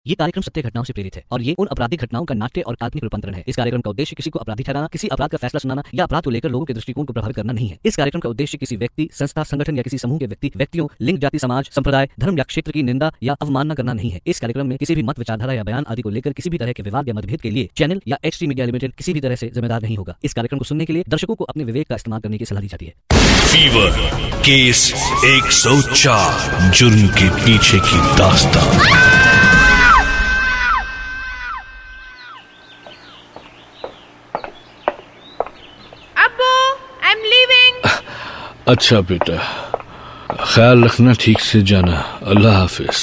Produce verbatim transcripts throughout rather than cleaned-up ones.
ये कार्यक्रम सत्य घटनाओं से प्रेरित है और ये उन आपराधिक घटनाओं का नाट्य और काल्पनिक रूपांतरण है। इस कार्यक्रम का उद्देश्य किसी को अपराधी ठहराना, किसी अपराध का फैसला सुनाना या अपराध को लेकर लोगों के दृष्टिकोण को प्रभावित करना नहीं है। इस कार्यक्रम का उद्देश्य किसी व्यक्ति, संस्था, संगठन या किसी समूह के व्यक्ति, व्यक्तियों, लिंग, जाति, समाज, संप्रदाय, धर्म या क्षेत्र की निंदा या अवमानना करना नहीं है। इस कार्यक्रम में किसी भी मत, विचारधारा या बयान आदि को लेकर किसी भी तरह के विवाद या मतभेद के लिए चैनल या एच टी मीडिया लिमिटेड किसी भी तरह से जिम्मेदार नहीं होगा। इस कार्यक्रम को सुनने के लिए दर्शकों को अपने विवेक का इस्तेमाल करने की सलाह दी जाती है। फीवर केस एक सौ चार, जुर्म के पीछे की दास्तान। अच्छा बेटा, ख्याल रखना, ठीक से जाना। अल्लाह हाफिज।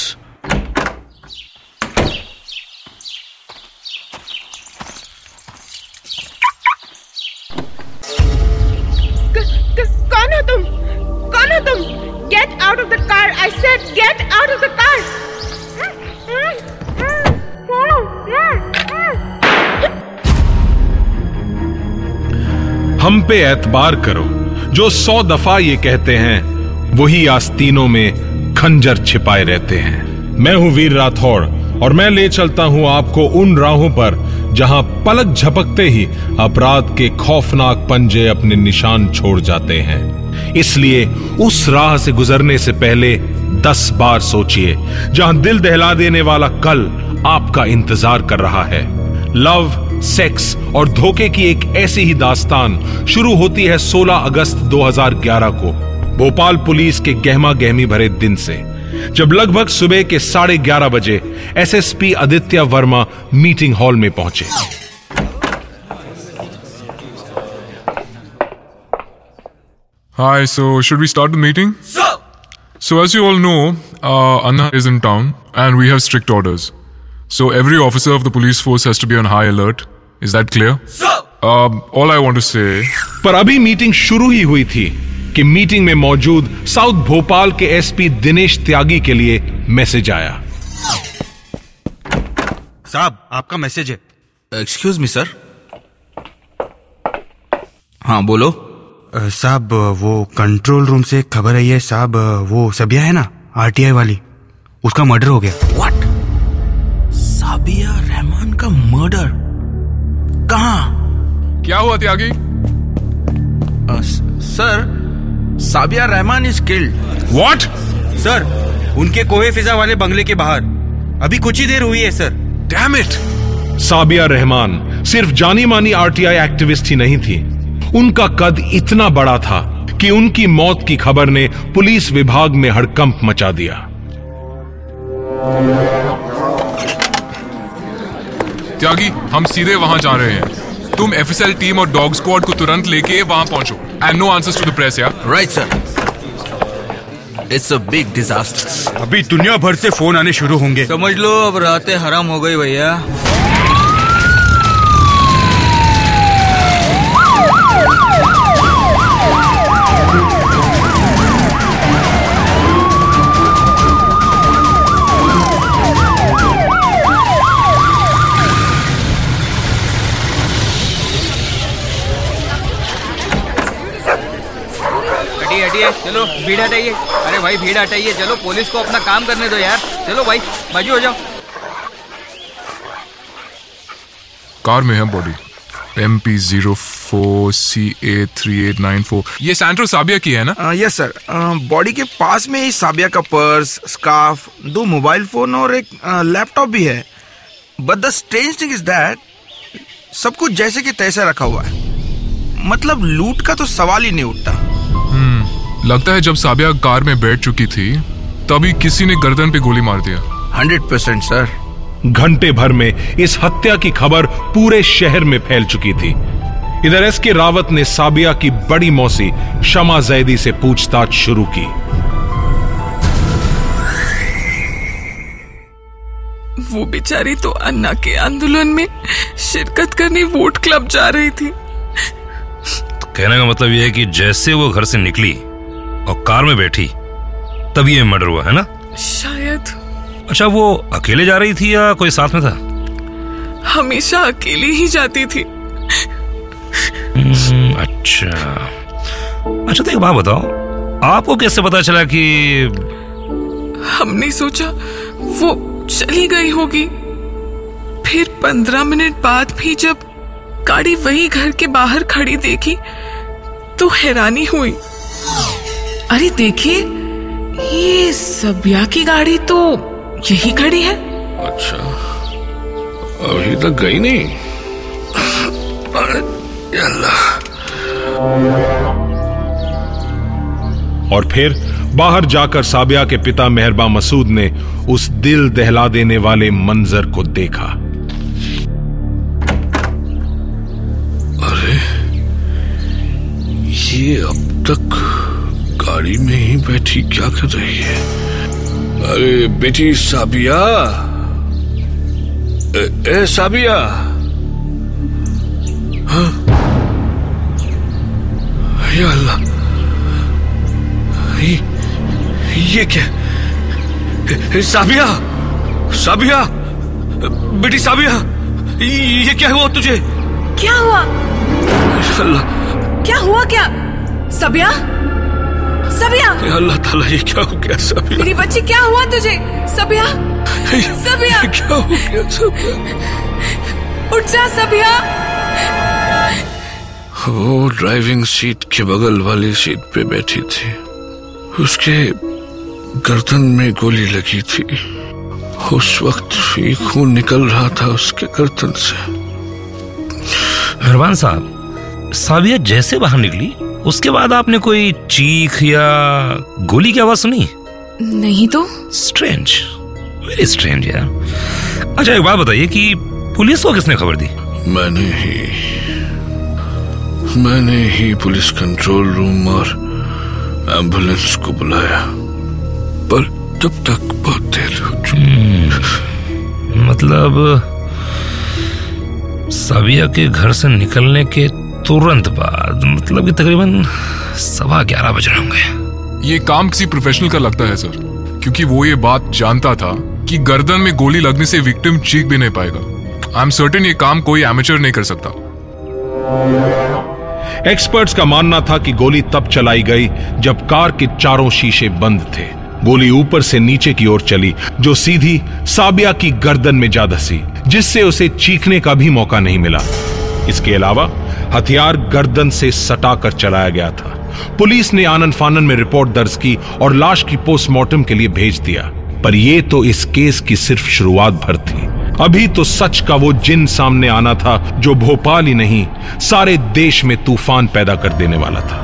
कौन हो तुम? कौन हो तुम? Get out of the car, I said get out of the car. हम पे एतबार करो, जो सौ दफा ये कहते हैं वही आस्तीनों में खंजर छिपाए रहते हैं। मैं हूं वीर राठौड़ और मैं ले चलता हूं आपको उन राहों पर जहां पलक झपकते ही अपराध के खौफनाक पंजे अपने निशान छोड़ जाते हैं। इसलिए उस राह से गुजरने से पहले दस बार सोचिए, जहां दिल दहला देने वाला कल आपका इंतजार कर रहा है। लव, सेक्स और धोखे की एक ऐसी ही दास्तान शुरू होती है सोलह अगस्त दो हज़ार ग्यारह को भोपाल पुलिस के गहमा गहमी भरे दिन से, जब लगभग सुबह के साढ़े ग्यारह बजे S S P Aditya Verma meeting hall में पहुंचे। Hi, so should we start the meeting? Sir! So as you all know, uh, Anna is in town and we have strict orders. So every officer of the police force has to be on high alert. Is that clear? Sir! Um, all I want to say... पर अभी meeting शुरू ही हुई थी कि meeting में मौजूद south Bhopal के S P Dinesh त्यागी के लिए मैसेज आया। साहब, आपका मैसेज है। Excuse me sir. हाँ बोलो। uh, साहब, वो कंट्रोल रूम से खबर आई है साहब, वो सबिया है ना, आर टी आई वाली, उसका मर्डर हो गया। व्हाट? साबिया रहमान का मर्डर? कहाँ? क्या हुआ Tyagi? uh, sir, Sabiya Rahman is killed. What? Sir, उनके कोहे फिजा वाले बंगले के बाहर अभी कुछ ही देर हुई है sir. Damn it! Sabiya Rahman सिर्फ जानी मानी आर टी आई एक्टिविस्ट ही नहीं थी, उनका कद इतना बड़ा था कि उनकी मौत की खबर ने पुलिस विभाग में हड़कंप मचा दिया। त्यागी, हम सीधे वहां जा रहे हैं। तुम एफ एस एल टीम और डॉग स्क्वाड को तुरंत लेके वहां पहुंचो। And no answers to the press यार। Right sir. It's a big disaster. अभी दुनिया भर से फोन आने शुरू होंगे। समझ लो अब रातें हराम हो गई भैया। हटिए, चलो भीड़ हटाइए। अरे भाई भीड़ हटाइए, चलो पुलिस को अपना काम करने दो यार। चलो भाई बाजू हो जाओ। कार में है body, M P zero four C A three eight nine four. ये सैंट्रो साबिया की है ना? Yes sir. बॉडी के पास में ही साबिया का पर्स, स्कार्फ, दो मोबाइल फोन और एक लैपटॉप भी है। But the strange thing is that सब कुछ जैसे कि तैसे रखा हुआ है। मतलब लूट का तो सवाल ही नहीं उठता। हम्म लगता है जब साबिया कार में बैठ चुकी थी तभी किसी ने गर्दन पे गोली मार दिया। Hundred percent sir. घंटे भर में इस हत्या की खबर पूरे शहर में फैल चुकी थी। इधर एस के रावत ने साबिया की बड़ी मौसी शमा जैदी से पूछताछ शुरू की। वो बेचारी तो अन्ना के आंदोलन में शिरकत करने वोट क्लब जा रही थी। तो कहने का मतलब यह है कि जैसे वो घर से निकली और कार में बैठी तभी ये मर्डर हुआ है ना? शायद। अच्छा, वो अकेले जा रही थी या कोई साथ में था? हमेशा अकेले ही जाती थी। अच्छा अच्छा तो एक बात बताओ, आपको कैसे पता चला कि? हमने सोचा वो चली गई होगी। फिर पंद्रह मिनट बाद भी जब गाड़ी वही घर के बाहर खड़ी देखी तो हैरानी हुई। अरे देखिए, ये सबिया की गाड़ी तो यही खड़ी है। अच्छा, अभी तक गई नहीं। अल्लाह। और फिर बाहर जाकर साबिया के पिता मेहरबा मसूद ने उस दिल दहला देने वाले मंजर को देखा। अरे, ये अब तक गाड़ी में ही बैठी क्या कर रही है? अरे बेटी साबिया, ए, ए साबिया। हाँ? या अल्लाह, ये, ये क्या? ए, साबिया, साबिया, बेटी साबिया, ये क्या हुआ तुझे? क्या हुआ? अल्लाह, क्या हुआ? क्या सबिया? सबिया, अल्लाह ताला, ये क्या हो गया सबिया? मेरी बच्ची, क्या हुआ तुझे? सबिया, सबिया, क्या हो गया सबिया? उठ जा सबिया। वो ड्राइविंग सीट के बगल वाली सीट पे बैठी थी। उसके गर्दन में गोली लगी थी। उस वक्त ही खून निकल रहा था उसके गर्दन से। मेहरबान साहब, साबिया जैसे बाहर निकली उसके बाद आपने कोई चीख या गोली की आवाज सुनी? नहीं तो। स्ट्रेंज, वेरी स्ट्रेंज यार। अच्छा, एक बात बताइए कि पुलिस को किसने खबर दी? मैंने ही मैंने ही पुलिस कंट्रोल रूम और एम्बुलेंस को बुलाया, पर तब तक बहुत देर हो चुकी। मतलब साबिया के घर से निकलने के तुरंत बाद, मतलब कि तकरीबन सवा ग्यारह बज रहे होंगे। ये काम किसी प्रोफेशनल का लगता है सर, क्योंकि वो ये बात जानता था कि गर्दन में गोली लगने से विक्टिम चीख भी नहीं पाएगा। आई एम सर्टेन ये काम कोई एमेचर नहीं कर सकता। एक्सपर्ट्स का मानना था कि गोली तब चलाई गई जब कार के चारों शीशे बंद थे। गोली ऊपर से नीचे की ओर चली, जो सीधी साबिया की गर्दन में जा धसी, जिससे उसे चीखने का भी मौका नहीं मिला। इसके अलावा हथियार गर्दन से सटाकर चलाया गया था। पुलिस ने आनन फानन में रिपोर्ट दर्ज की और लाश की पोस्टमार्टम के लिए भेज दिया। पर यह तो इस केस की सिर्फ शुरुआत भर थी। अभी तो सच का वो जिन सामने आना था जो भोपाल ही नहीं, सारे देश में तूफान पैदा कर देने वाला था।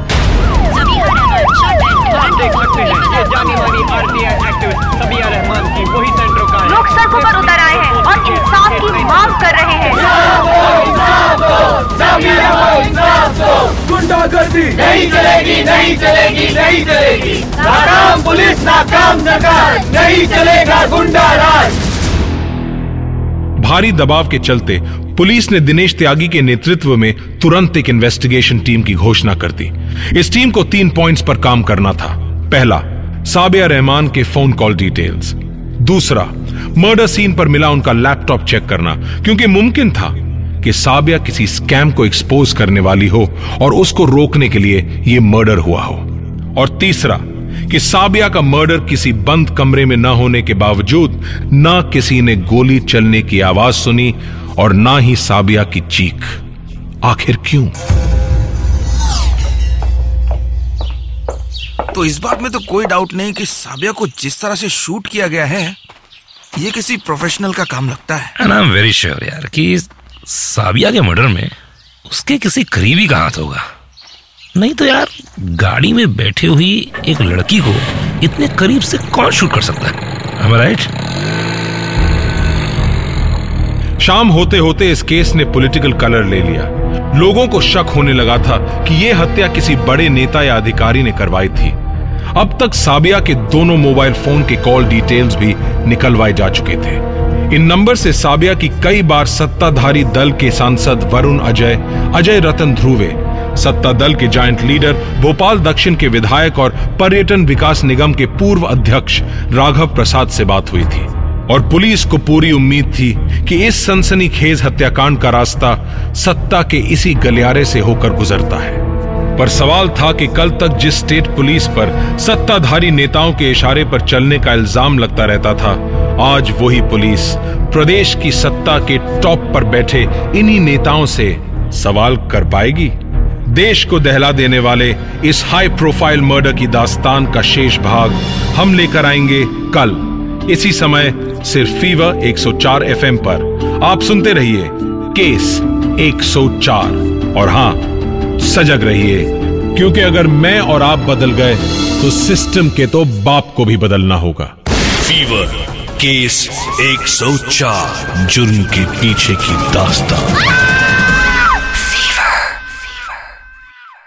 लोग सड़कों पर उतर आए हैं और इंसाफ की मांग कर रहे हैं। गुंडागर्दी नहीं चलेगी, नहीं चलेगी, नहीं चलेगी। नाकाम पुलिस, नाकाम सरकार, नहीं चलेगा गुंडा राज। भारी दबाव के चलते पुलिस ने दिनेश त्यागी के नेतृत्व में तुरंत एक इन्वेस्टिगेशन टीम की घोषणा कर दी। इस टीम को तीन पॉइंट्स पर काम करना था। पहला, साबिया रहमान के फोन कॉल डिटेल्स। दूसरा, मर्डर सीन पर मिला उनका लैपटॉप चेक करना, क्योंकि मुमकिन था कि साबिया किसी स्कैम को एक्सपोज करने वाली हो और उसको रोकने के लिए यह मर्डर हुआ हो। और तीसरा, कि साबिया का मर्डर किसी बंद कमरे में न होने के बावजूद ना किसी ने गोली चलने की आवाज सुनी और ना ही साबिया की चीख। आखिर क्यों? तो इस बात में तो कोई डाउट नहीं कि साबिया को जिस तरह से शूट किया गया है, ये किसी प्रोफेशनल का काम लगता है। And I'm very sure यार कि साबिया के मर्डर में उसके किसी करीबी का हाथ होगा। नहीं तो यार, गाड़ी में बैठे हुई एक लड़की को इतने करीब से कौन शूट कर सकता है? Am I right? शाम होते होते इस केस ने पॉलिटिकल कलर ले लिया। लोगों को शक होने लगा था कि यह हत्या किसी बड़े नेता या अधिकारी ने करवाई थी। अब तक साबिया के दोनों मोबाइल फोन के कॉल डिटेल्स भी निकलवाए जा चुके थे। इन नंबर से साबिया की कई बार सत्ताधारी दल के सांसद वरुण अजय, अजय रतन ध्रुवे, सत्ता दल के जायंट लीडर, भोपाल दक्षिण के विधायक और पर्यटन विकास निगम के पूर्व अध्यक्ष राघव प्रसाद से बात हुई थी। और पुलिस को पूरी उम्मीद थी कि इस सनसनीखेज हत्याकांड का रास्ता सत्ता के इसी गलियारे से होकर गुजरता है। पर सवाल था कि कल तक जिस स्टेट पुलिस पर सत्ताधारी नेताओं के इशारे पर चलने का इल्जाम लगता रहता था, आज वही पुलिस प्रदेश की सत्ता के टॉप पर बैठे इन्हीं नेताओं से सवाल कर पाएगी? देश को दहला देने वाले इस हाई प्रोफाइल मर्डर की दास्तान का शेष भाग हम लेकर आएंगे कल इसी समय सिर्फ फीवर एक सौ चार एफ एम पर। आप सुनते रहिए केस एक सौ चार और हां, सजग रहिए, क्योंकि अगर मैं और आप बदल गए तो सिस्टम के तो बाप को भी बदलना होगा। फीवर केस एक सौ चार, जुर्म के पीछे की दास्तान।